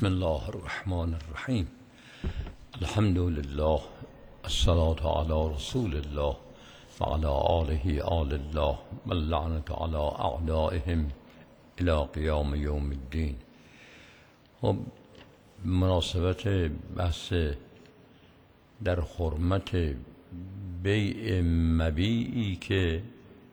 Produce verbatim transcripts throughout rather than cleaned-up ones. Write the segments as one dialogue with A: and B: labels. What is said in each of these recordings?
A: بسم الله الرحمن الرحیم. الحمد لله، الصلاة على رسول الله و علی آله آل الله و اللعنة علی اعدائهم الی قیام یوم الدین. خب مناسبت بحث در حرمت بیع مبیعی که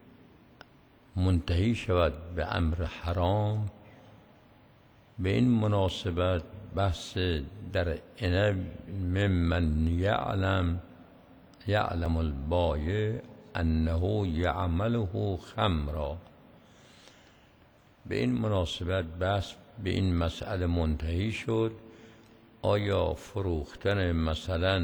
A: منتهی شود به امر حرام، به این مناسبت بحث در عنب ممن یعلم یعلم البایع انه یعمله خمرا، به این مناسبت بحث به این مسئله منتهی شد: آیا فروختن مثلا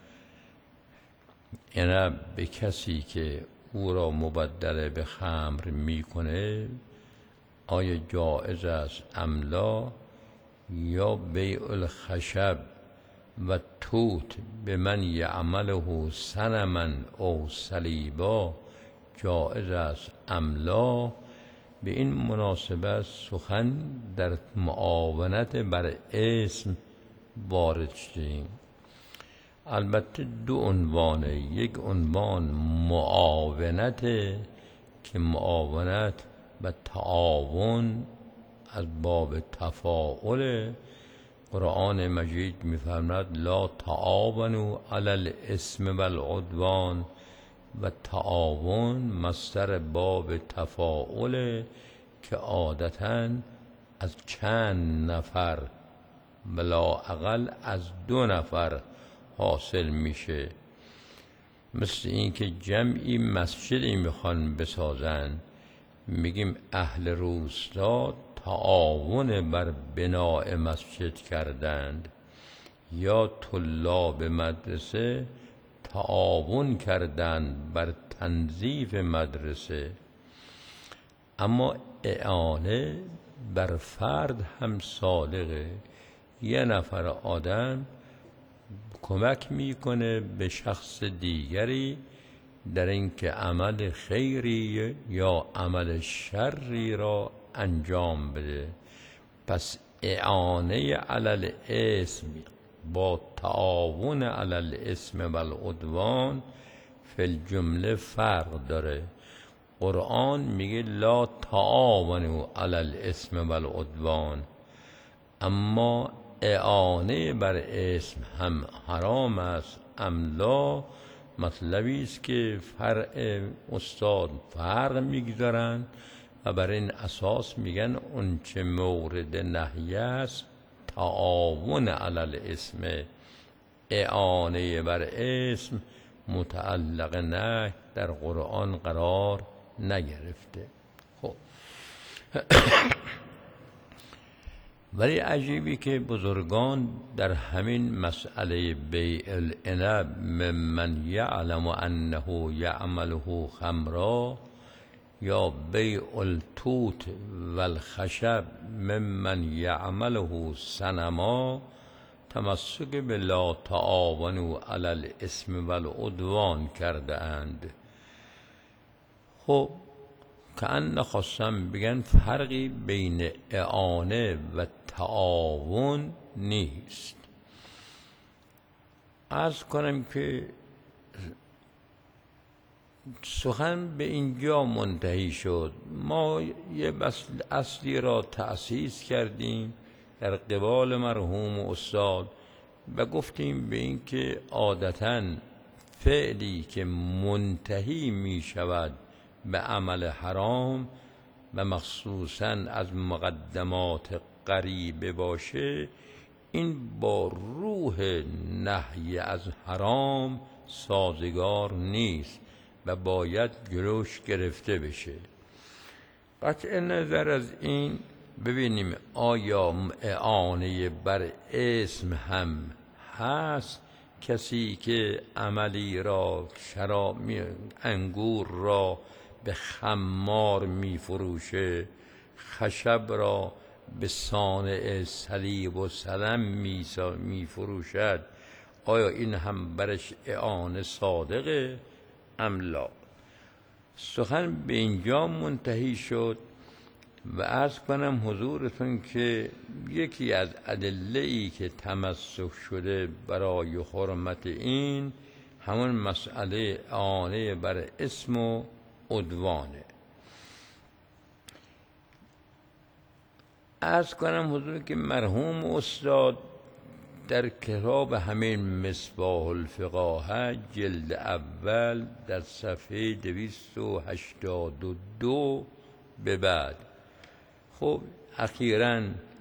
A: عنب به کسی که او را مبدل به خمر میکنه آیا جائز است ام لا؟ یا بیع الخشب و توت به من یعمله صنما او صلیبا جائز است ام لا؟ به این مناسبت سخن در معاونت بر اسم وارد شدیم. البته دو عنوانه، یک عنوان معاونت که معاونت و تعاون از باب تفاعل. قرآن مجید می‌فرماید لا تعاونوا علی الاثم والعدوان، و تعاون مصدر باب تفاعل که عادتاً از چند نفر بلا اقل از دو نفر حاصل میشه. مثل این که جمعی مسجدی میخوان بسازن، میگیم اهل روستا تعاون بر بناء مسجد کردند، یا طلاب مدرسه تعاون کردند بر تنظیف مدرسه. اما اعانه بر فرد هم صادقه. یه نفر آدم کمک میکنه به شخص دیگری در اینکه عمل خیری یا عمل شری را انجام بده. پس اعانه علی الاسم با تعاون علی الاسم و العدوان فی الجمله فرق داره. قرآن میگه لا تعاونوا علی الاسم و العدوان، اما اعانه بر اسم هم حرام است ام لا؟ مطلبی است که فرع استاد فرق میگذارن و بر این اساس میگن اون چه مورد نهی است تعاون علی الاسم، اعانه بر اسم متعلق نه در قرآن قرار نگرفته. خب ولی عجیبی که بزرگان در همین مسئله بیع العنب ممن یعلم انه یعمله خمرا یا بیع التوت و الخشب ممن یعمله صنما تمسک به لا تعاونوا علی الاسم و العدوان کرده اند. خب کأن خواستم بگن فرقی بین اعانه و تعاون نیست. عرض کنم که سخن به اینجا منتهی شد. ما یه اصلی را تأسیس کردیم در قبال مرحوم استاد و گفتیم به این که عادتاً فعلی که منتهی می شود به عمل حرام و مخصوصاً از مقدمات غریبه باشه، این با روح نهی از حرام سازگار نیست و باید جلوش گرفته بشه. قطع نظر از این ببینیم آیا اعانه بر اسم هم هست؟ کسی که عملی را شراب انگور را به خمار می فروشه، خشب را به صانع صلیب و سلم می فروشد، آیا این هم برش اعانه صادقه ام لا؟ سخن به اینجا منتهی شد و عرض کنم حضورتون که یکی از ادله‌ای که تمسک شده برای حرمت این همون مسئله اعانه بر اسم و عدوانه. عرض کنم حضور که مرحوم استاد در کتاب همین مصباح الفقاهه جلد اول در صفحه دویست و هشتاد و دو به بعد، خب اخیراً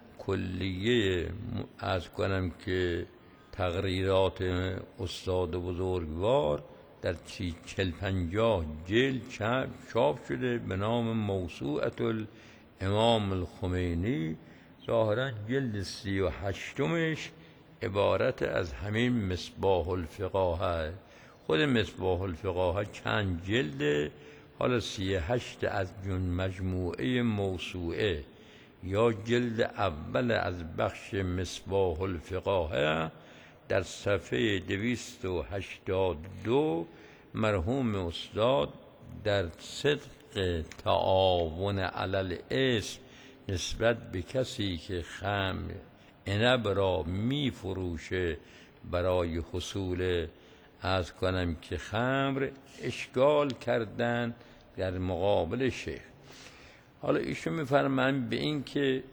A: کلیه عرض کنم که تقریرات استاد بزرگوار در چل پنجاه جلد چاپ شده به نام موسوعة الامام الخمینی. ظاهراً جلد سی و هشتمش عبارت از همین مصباح الفقاهه. خود مصباح الفقاهه چند جلده، حالا سی و هشت از مجموعه موسوعه یا جلد اول از بخش مصباح الفقاهه در صفحه دویست و هشتاد و دو مرحوم استاد در صدق تعاون علی الاسم نسبت به کسی که خمر عنب را می فروشه برای حصول از کنم که خمر اشکال کردن در مقابل شیخ. حالا ایشون میفرمایند به این که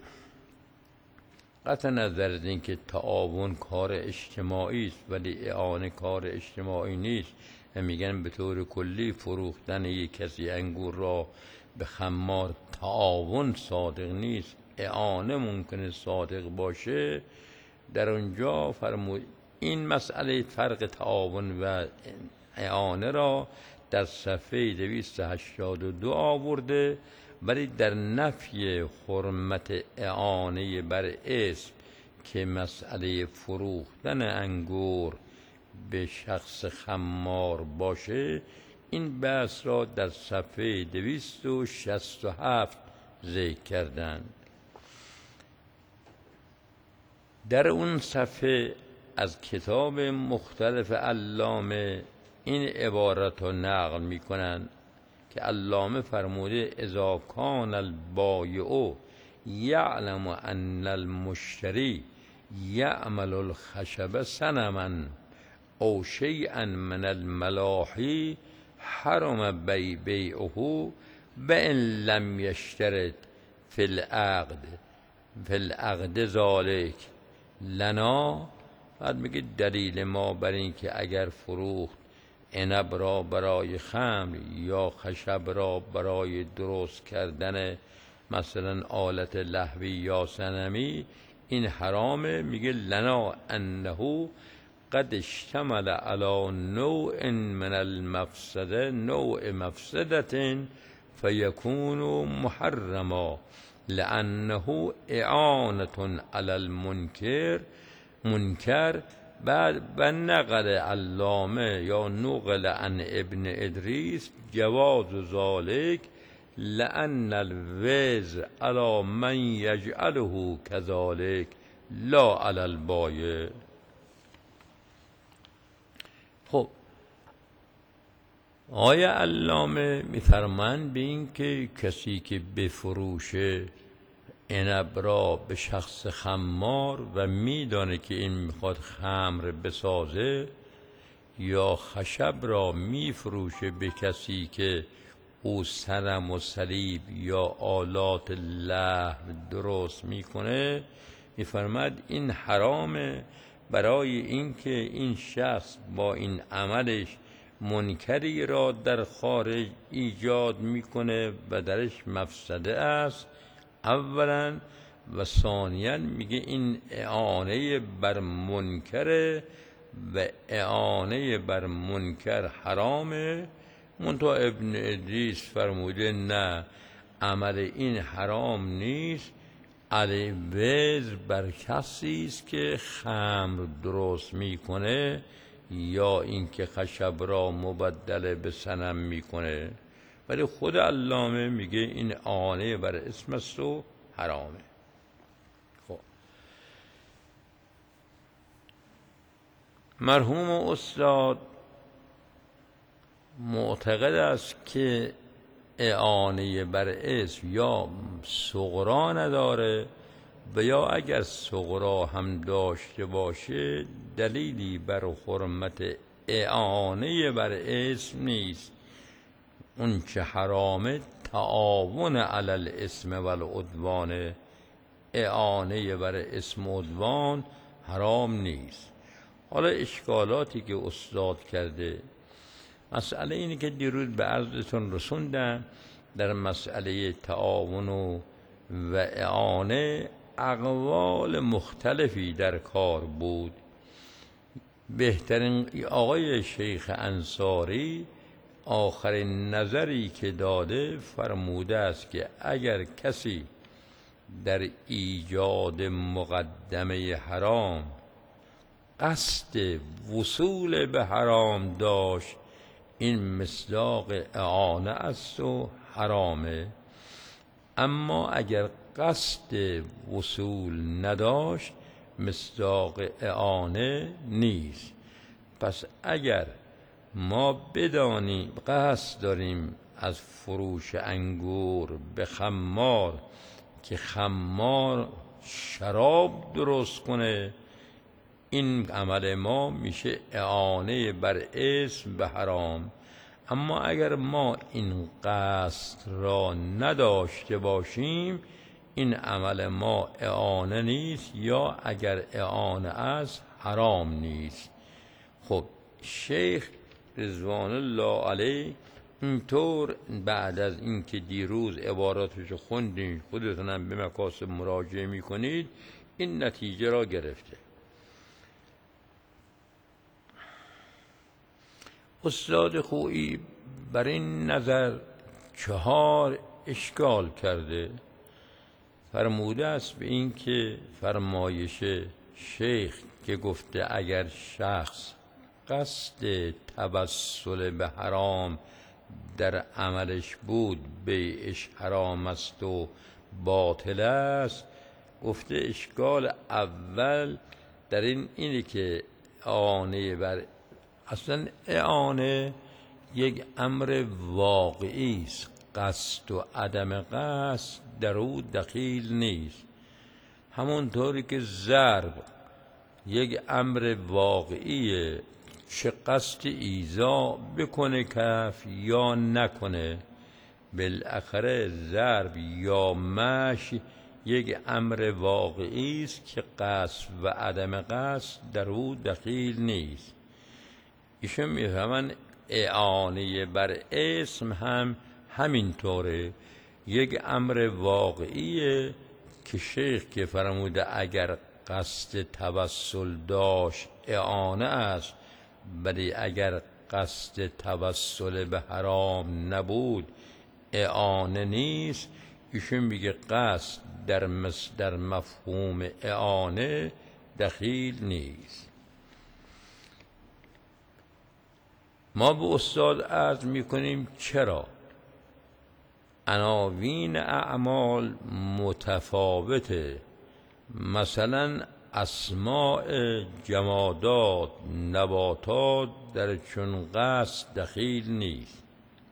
A: قطع نظر از این که تعاون کار اجتماعی است ولی اعانه کار اجتماعی نیست و میگن به طور کلی فروختن یک کسی انگور را به خمار تعاون صادق نیست، اعانه ممکنه صادق باشه. در اونجا فرمود این مسئله فرق تعاون و اعانه را در صفحه دویست و هشتاد و دو آورده، ولی در نفی حرمت اعانه بر اسم که مسئله فروختن انگور به شخص خمار باشه، این بحث را در صفحه دویست و شصت و هفت ذکر کردند. در اون صفحه از کتاب مختلف علامه این عبارت رو نقل می کنند که علامه فرموده اذا کان البایع یعلم ان المشتری یعمل الخشب صنما او شیئا من الملاحی حرم بی بیعه و ان لم یشترط فی العقد فی العقد ذالک لنا. بعد میگه دلیل ما بر این که اگر فروخت عنب را برای خمر یا خشب را برای درست کردن مثلا آلت لهوی یا صنمی این حرامه، میگه لنا انه قد اشتمل على نوع من المفسده نوع مفسدة فیکون محرما لانه اعانة علی المنکر منکر. بعد و نقل علامه یا نقل عن ابن ادریس جواز ذالک لان الوزر علی من یجعله کذالک لا علی البایع. خب آیا علامه میفرمایند به این که کسی که بفروشه عنب را به شخص خمار و میدانه که این میخواد خمر بسازه، یا خشب را میفروشه به کسی که او صنم و صلیب یا آلات لهو درست میکنه، میفرماد این حرامه برای اینکه این شخص با این عملش منکری را در خارج ایجاد میکنه و درش مفسده است اولا، و ثانیا میگه این اعانه بر منکره و اعانه بر منکر حرامه. منتها ابن ادریس فرموده نه، عمل این حرام نیست، علی وزر بر کسی است که خمر درست میکنه یا اینکه خشب را مبدل به صنم میکنه. ولی خود علامه میگه این اعانه بر اسم است و حرامه. خب مرحوم استاد معتقد است که اعانه بر اسم یا حرام صغرا نداره و یا اگر صغرا هم داشته باشه دلیلی بر حرمت اعانه بر اسم نیست. اون چه حرامه تعاون علی الاسم و العدوان، اعانه بر اسم و عدوان حرام نیست. حالا اشکالاتی که استاد کرده، مسئله اینه که دیروز به عرضتون رسوندم در مسئله تعاون و و اعانه اقوال مختلفی در کار بود. بهترین آقای شیخ انصاری آخرین نظری که داده فرموده است که اگر کسی در ایجاد مقدمه حرام قصد وصول به حرام داشت، این مصداق اعانه است و حرامه. اما اگر قصد وصول نداشت مصداق اعانه نیست. پس اگر ما بدانیم قصد داریم از فروش انگور به خمار که خمار شراب درست کنه، این عمل ما میشه اعانه بر اسم به حرام. اما اگر ما این قصد را نداشته باشیم این عمل ما اعانه نیست، یا اگر اعانه است حرام نیست. خب شیخ رضوان الله علیه اینطور بعد از اینکه دیروز عباراتش خوندین، خودتونم به مکاسب مراجعه میکنید، این نتیجه را گرفته. استاد خویی بر این نظر چهار اشکال کرده. فرموده است به این که فرمایش شیخ که گفته اگر شخص قصد توسل به حرام در عملش بود بیعش حرام است و باطل است، گفته اشکال اول در این اینه که اعانه بر اصلا اعانه یک امر واقعی است، قصد و عدم قصد در او دخیل نیست. همونطوری که ضرب یک امر واقعیه، چه قصد ایذا بکنه کف یا نکنه، بالاخره ضرب یا مشی یک امر واقعی است که قصد و عدم قصد در او دخیل نیست. ایشون میفهمن اعانه بر اسم هم همینطوره، یک امر واقعیه که شیخ که فرموده اگر قصد توسل داشت اعانه است، ولی اگر قصد توسل به حرام نبود اعانه نیست. ایشون میگه قصد در در مفهوم اعانه دخیل نیست. ما به استاد عرض میکنیم چرا عناوین اعمال متفاوته. مثلا اسماء جمادات نباتات در چون قصد دخیل نیست،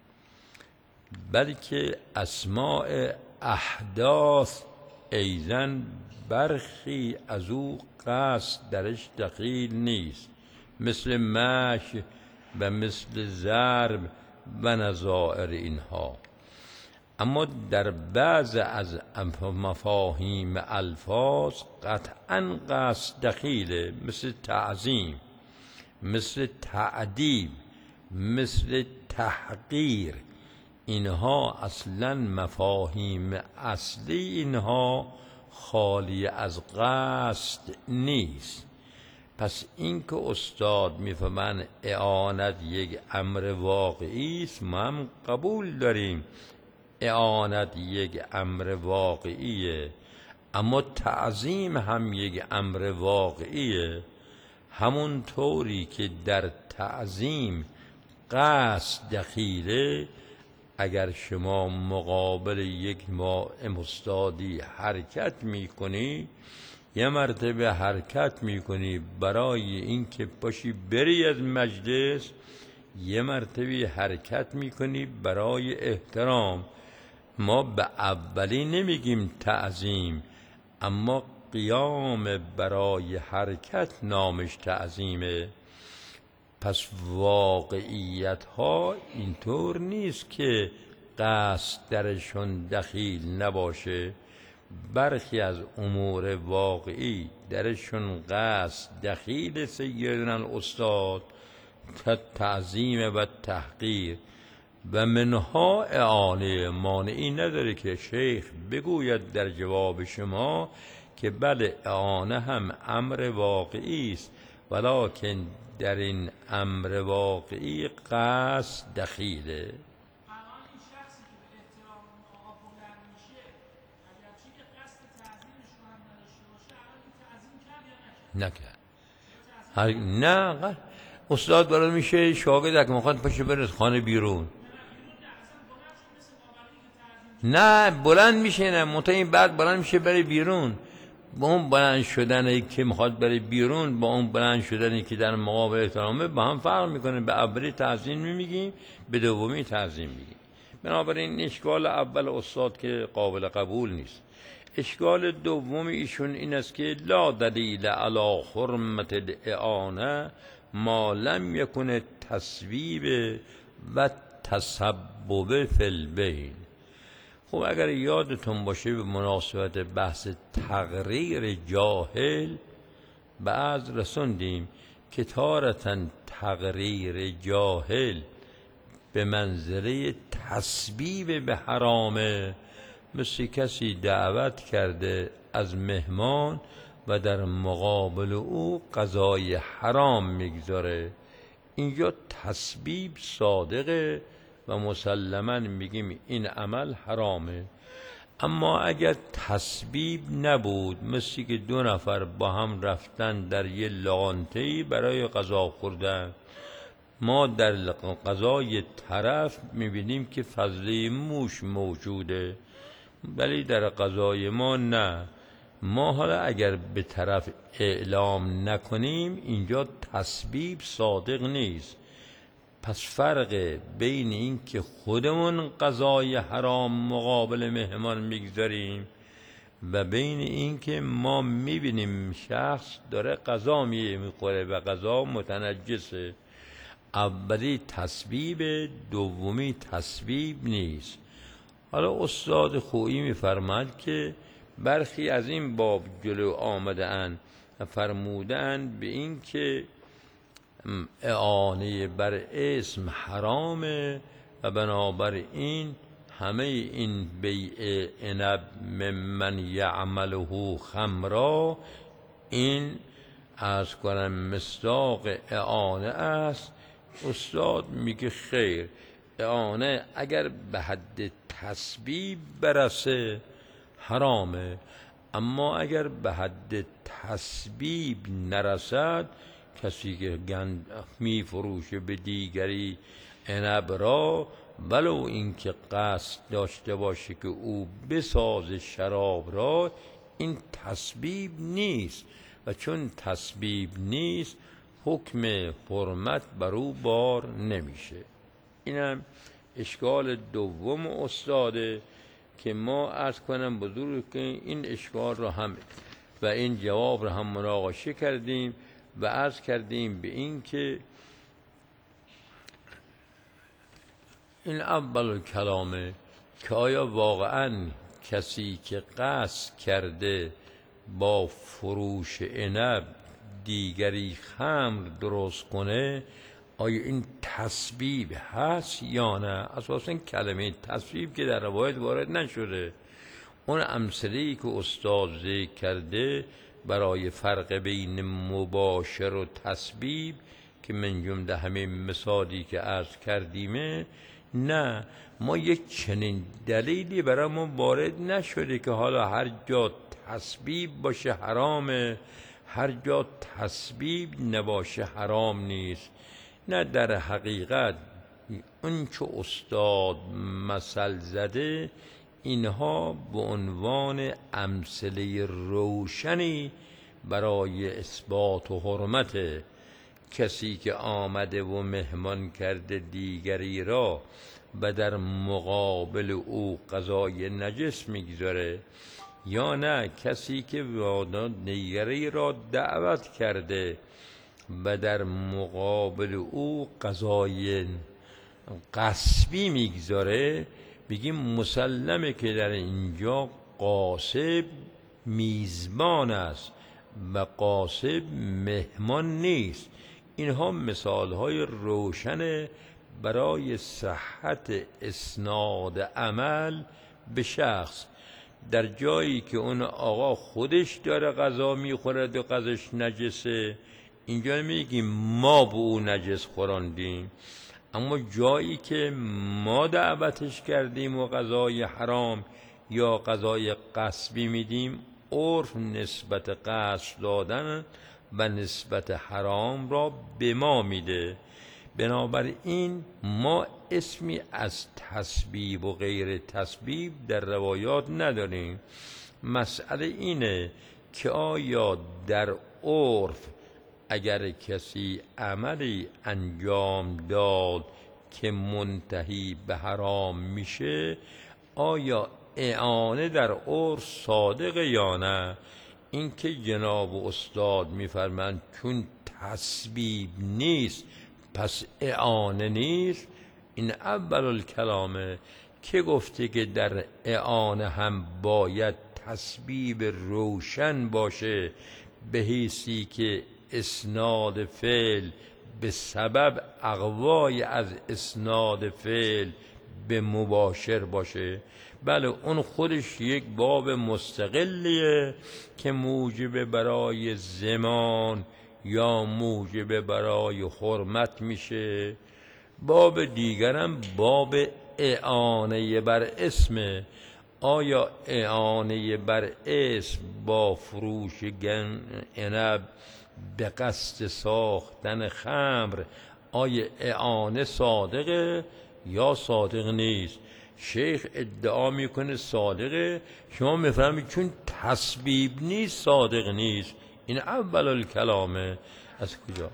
A: بلکه اسماء احداث ایزن برخی از او قصد درش دخیل نیست، مثل مشی و مثل ضرب و نظائر اینها. اما در بعض از مفاهیم الفاظ قطعاً قصد دخیله، مثل تعظیم، مثل تعدیب، مثل تحقیر. اینها اصلاً مفاهیم اصلی اینها خالی از قصد نیست. پس این که استاد میفهمن اعانت یک امر واقعی است، ما هم قبول داریم اعانت یک امر واقعیه، اما تعظیم هم یک امر واقعیه. همون طوری که در تعظیم قصد دخیله، اگر شما مقابل یک ما استادی حرکت میکنی، یه مرتبه حرکت میکنی برای اینکه پاشی بری از مجلس، یه مرتبه حرکت میکنی برای احترام. ما به اولی نمیگیم تعظیم، اما قیام برای حرکت نامش تعظیمه. پس واقعیت ها اینطور نیست که قصد درشون دخیل نباشه. برخی از امور واقعی درشون قصد دخیل سیدنا الاستاد تعظیم و تحقیر و منها اعانه. مانعی نداره که شیخ بگوید در جواب شما که بله اعانه هم امر واقعی است، ولکن در این امر واقعی قصد دخیله. نکرد. هر... نه استاد برای میشه شاگرد که میخواد پشه بره خانه بیرون، نه بلند میشه، نه منتها بعد بلند میشه بره بیرون. با اون بلند شدنی که میخواد بره بیرون با اون بلند شدنی که در مقابل احترامه با هم فرق میکنه. به اولی تعظیم میگیم، به دومی تعظیم میگیم. بنابراین اشکال اول استاد که قابل قبول نیست. اشکال دوم ایشون این است که لا دلیل علی حرمت الاعانه ما لم یکن تصویب و تسبب فی البین. خب اگر یادتون باشه به مناسبت بحث تقریر جاهل بعض رسوندیم که تارةً تقریر جاهل به منزله تسبیب به حرامه. مثل کسی دعوت کرده از مهمان و در مقابل او غذای حرام میگذاره، اینجا تسبیب صادقه و مسلماً میگیم این عمل حرامه. اما اگر تسبیب نبود، مثل که دو نفر با هم رفتن در یه لانتهی برای غذا خوردن، ما در غذای طرف میبینیم که فضله موش موجوده ولی در غذای ما نه. ما حالا اگر به طرف اعلام نکنیم اینجا تسبیب صادق نیست. پس فرق بین این که خودمون غذای حرام مقابل مهمان میگذاریم و بین این که ما میبینیم شخص داره غذا میخوره و غذا متنجسه، اولی تسبیب، دومی تسبیب نیست. حالا استاد خویی میفرماد که برخی از این باب جلو آمده اند و فرموده اند به این که اعانه بر اسم حرامه و بنابراین همه این بیع عنب ممن یعمله خمرا این از کنم مصداق اعانه است. استاد میگه خیر، اعانه اگر به حد تسبیب برسه حرامه، اما اگر به حد تسبیب نرسد، کسی که گند می فروشه به دیگری عنب را ولو اینکه قصد داشته باشه که او بساز شراب را، این تسبیب نیست و چون تسبیب نیست حکم حرمت بر او بار نمیشه. اینم اشکال دوم استاده که ما عرض کنم بزرگ که این اشکال را هم و این جواب را هم مناقشه کردیم و عرض کردیم به این که این اول کلامه که آیا واقعا کسی که قصد کرده با فروش عنب دیگری خمر درست کنه آیا این تسبیب هست یا نه؟ اساساً کلمه تسبیب که در روایت وارد نشده. اون امثله‌ای که استاد ذکر کرده برای فرق بین مباشر و تسبیب که من جمله همه مثالی که عرض کردیمه، نه ما یک چنین دلیلی برای ما وارد نشده که حالا هر جا تسبیب باشه حرامه، هر جا تسبیب نباشه حرام نیست. نه، در حقیقت اون چه استاد مثل زده اینها به عنوان امثله روشنی برای اثبات و حرمته کسی که آمده و مهمان کرده دیگری را و در مقابل او غذای نجس میگذاره، یا نه کسی که دیگری را دعوت کرده و در مقابل او غذای غصبی میگذاره، بگیم مسلمه که در اینجا غاصب میزبان است و غاصب مهمان نیست. اینها مثالهای روشن برای صحت اسناد عمل به شخص. در جایی که اون آقا خودش داره غذا میخورد و غذاش نجسه، اینجا میگیم ما به او نجس خوراندیم. اما جایی که ما دعوتش کردیم و غذای حرام یا غذای غصبی میدیم، عرف نسبت غصب دادن و نسبت حرام را به ما میده. بنابراین ما اسمی از تسبیب و غیر تسبیب در روایات نداریم. مسئله اینه که آیا در عرف اگر کسی عملی انجام داد که منتهی به حرام میشه، آیا اعانه در عرف صادقه یا نه؟ این که جناب استاد میفرمند چون تسبیب نیست پس اعانه نیست، این اول الکلامه. که گفته که در اعانه هم باید تسبیب روشن باشه، به حیثی که اسناد فعل به سبب اقوای از اسناد فعل به مباشر باشه؟ بله، اون خودش یک باب مستقلیه که موجب برای زمان یا موجب برای حرمت میشه. باب دیگرم باب اعانه بر اسمه. آیا اعانه بر اسم با فروش عنب به قصد ساختن خمر، آیا اعانه صادقه یا صادق نیست؟ شیخ ادعا میکنه صادقه، شما میفهمید چون تسبیب نیست صادق نیست. این اول الکلامه. از کجا؟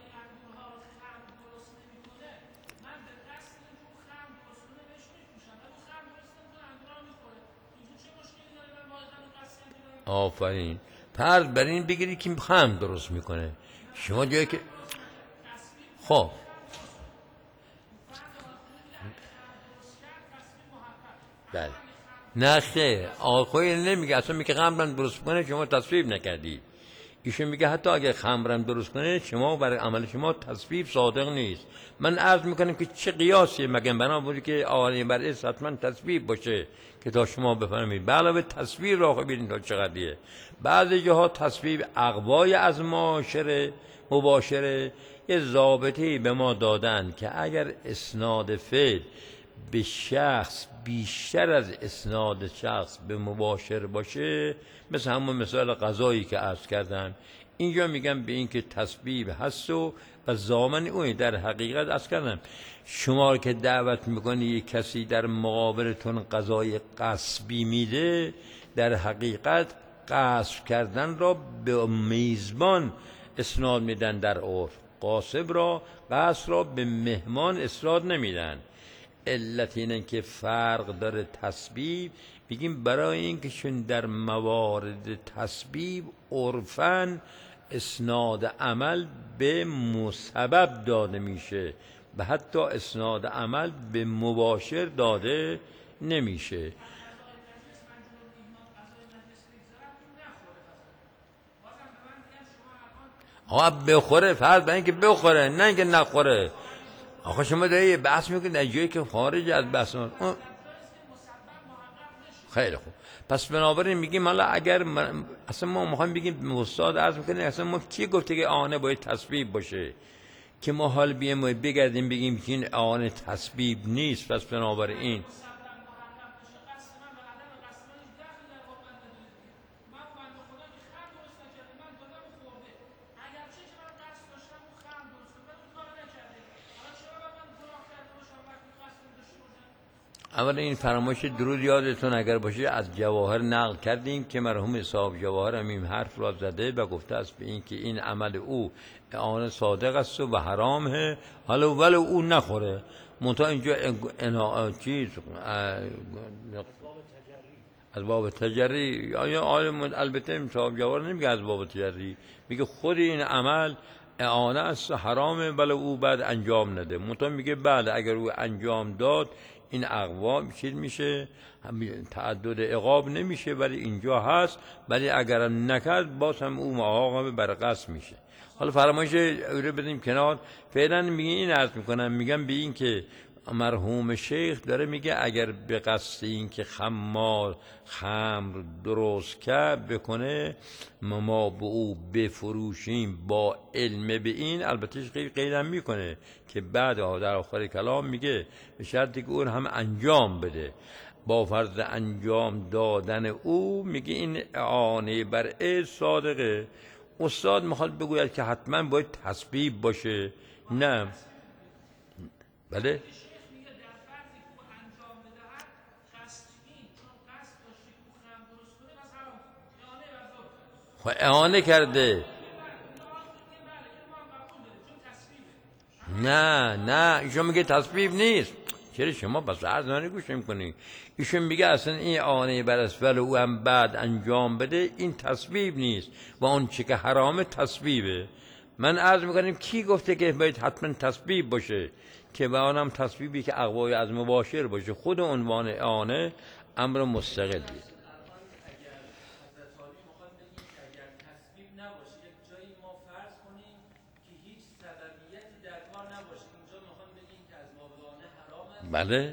A: آفرین. فرض بر این بگیری که خمر درست میکنه، شما جایی که خب بله، نه خیر، آقای نمیگه اصلا، میگه خمرم درست کنه شما تصویب نکردید. ایشون میگه حتی اگه خمرم درست کنه شما برای عمل شما تصویب صادق نیست. من عرض میکنم که چه قیاسیه، مگه بنا بودی که آنی بر اس حتما تصویب باشه که تا شما بفهمید. به علاوه تصویر را ببینید تا چقدریه. بعضی جاها تصویب اقوای از معاشره مباشره یه ضابطه‌ای به ما دادن که اگر اسناد فعل به شخص بیشتر از اسناد شخص به مباشر باشه، مثل همون مثال قضایی که عرض کردم، اینجا میگم به این که تسبیب هست و و زامن اون در حقیقت عرض کردم. شما که دعوت میکنی یک کسی در مقابلتون قضای غصبی میده، در حقیقت غصب کردن را به میزبان اسناد میدن. در عرف غاصب را غصب را به مهمان اسناد نمیدن. علت اینه که فرق داره تسبیب. بگیم برای اینکه چون در موارد تسبیب عرفاً اسناد عمل به مسبب داده میشه و حتی اسناد عمل به مباشر داده نمیشه. آقا بخوره، فرض بر اینکه بخوره نه اینکه نخوره. آخه شما داری بحث میکنید در جایی که خارج از بحث. خیلی خوب، پس بنابراین میگیم حالا اگر من... اصلا ما میخوایم بگیم استاد عرض میکنه اصلا ما کی گفته که آنه باید تسبیب باشه که ما حال بیایم و بگردیم بگیم که این آنه تسبیب نیست؟ پس بنابراین اول این فرمایش درود یادتون اگر باشه از جواهر نقل کردیم که مرحوم صاحب جواهر هم این حرف را زده و گفته است به این که این عمل او آن صادق است و حرامه، حالا ولو او نخوره منتها اینجا انا چیز از باب تجری یا عالم، البته صاحب جواهر نمیگه از باب تجری، میگه خود این عمل اعانه است حرامه ولو او بعد انجام نده، منتها میگه بعد اگر او انجام داد این اقوا چیز میشه، تعدد عقاب نمیشه، ولی اینجا هست، ولی اگر نکرد باز هم او معاقبه بر قصد میشه. حالا فرمایش رو بدیم کنار. فعلا میگه این عرض میکنم، میگم به این که مرحوم شیخ داره میگه اگر به قصد این که خمار خمر درست کرد بکنه ما به او بفروشیم با علم به این، البته قیدم میکنه که بعد در آخر کلام میگه به شرطی که اون هم انجام بده، با فرض انجام دادن او میگه این اعانه بر ای صادقه. استاد میخواد بگوید که حتما باید تسبیب باشه، نه بله خب اعانه کرده، نه نه ایشون میگه تسبیب نیست. چرا شما بس عرضانه گوش میکنی؟ ایشون میگه اصلا این آنه بر اسفل او هم بعد انجام بده این تسبیب نیست و اون چی که حرامه تسبیبه. من عرض میکنم کی گفته که باید حتما تسبیب باشه؟ که به آنم تسبیبی که اقوای از مباشر باشه، خود عنوان آنه امر مستقلی. بله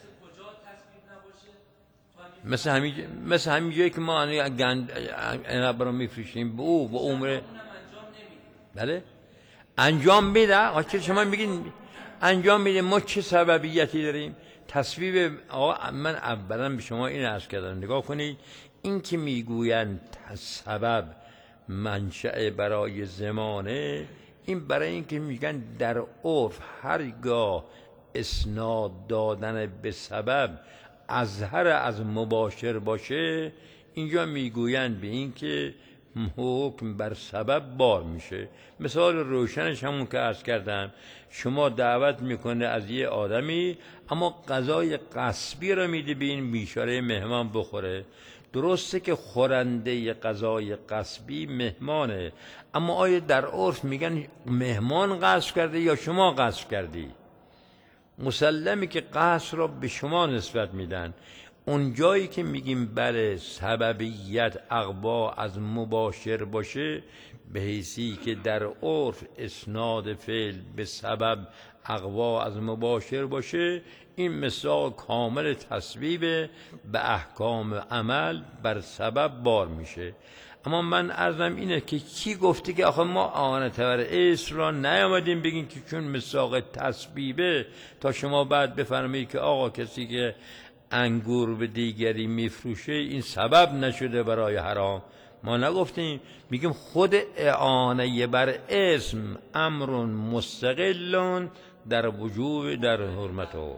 A: مثل همین مثل همین جایی که ما گند عنب رو میفروشیم به او و عمر بله انجام میده. آقا چه شما میگین انجام میده؟ ما چه سببیتی داریم؟ تصویب آقا من اولا به شما این عرض کردم نگاه کنید، این که میگویند سبب منشأ برای زمانه، این برای این که میگن در عرف هرگاه اسناد دادن به سبب اظهر از مباشر باشه، اینجا میگویند به این که حکم بر سبب بار میشه. مثال روشنش همون که عرض کردم، شما دعوت میکنه از یه آدمی اما غذای غصبی رو میده به این بیچاره مهمان بخوره. درسته که خورنده غذای غصبی مهمانه، اما آیا در عرف میگن مهمان غصب کرده یا شما غصب کردی؟ مسلمی که قصد را به شما نسبت میدن. اون جایی که میگیم بله سببیت اقوا از مباشر باشه، به حیثی که در عرف اسناد فعل به سبب اقوا از مباشر باشه، این مثال کامل تصویب به احکام عمل بر سبب بار میشه. اما من عرضم اینه که کی گفته که آخه ما آن تبر اسم را نیامدیم بگیم که چون مساق تسبیبه تا شما بعد بفرمایید که آقا کسی که انگور به دیگری میفروشه این سبب نشده برای حرام. ما نگفتیم، میگیم خود اعانه بر اسم امر مستقل در وجوب در حرمت او.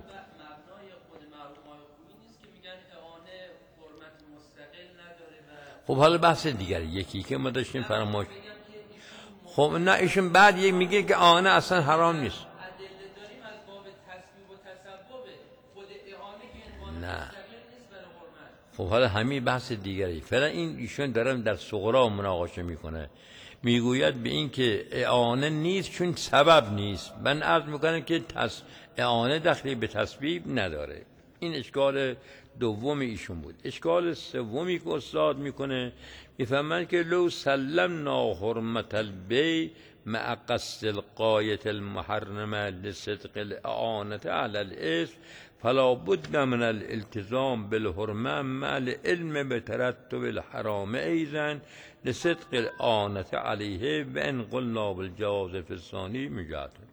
A: خب حالا بحث دیگری یکی که ما داشتیم فراموش. خب نه ایشون بعد یک میگه که آنه اصلا حرام نیست. نه خب حالا همین بحث دیگری. فعلا این ایشون دارم در صغرا مناقشه میکنه، میگوید به این که اعانه نیست چون سبب نیست. من عرض میکنم که تس... اعانه دخلی به تسبیب نداره. این اشکال دوم ایشون بود. اشکال سومی که استاد میکنه، میفهمن که لو سلمنا حرمت البی مع قصد القایت المحرمه لصدق الاعانه علی الاسم فلا بد من الالتزام بالحرمه مع العلم بترتب الحرام ایضا لصدق الاعانه علیه و ان قلنا بالجواز فی الثانی مجاز.